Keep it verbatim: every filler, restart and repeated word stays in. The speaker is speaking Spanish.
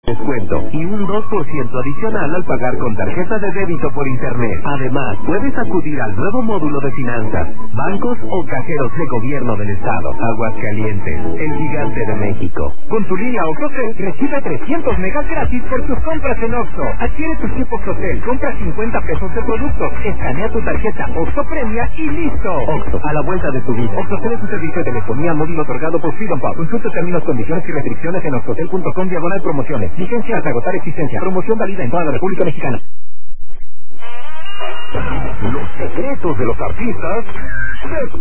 descuento y un dos por ciento adicional al pagar con tarjeta de débito por internet. Además, puedes acudir al nuevo módulo de finanzas, bancos o cajeros de gobierno del estado. Aguascalientes, el gigante de México. Con tu línea Oxocel, recibe trescientos megas gratis por tus compras en Oxxo. Adquiere tu chip Oxocel, compra cincuenta pesos de productos, escanea tu tarjeta Oxxo Premia y listo. Oxxo, a la vuelta de tu vida. Oxocel es un servicio de telefonía móvil otorgado por Freedom Pub. Consulta términos, condiciones y restricciones en oxocel punto com diagonal promociones. Vigencia hasta agotar existencia. Promoción válida en toda la República Mexicana. Los secretos de los artistas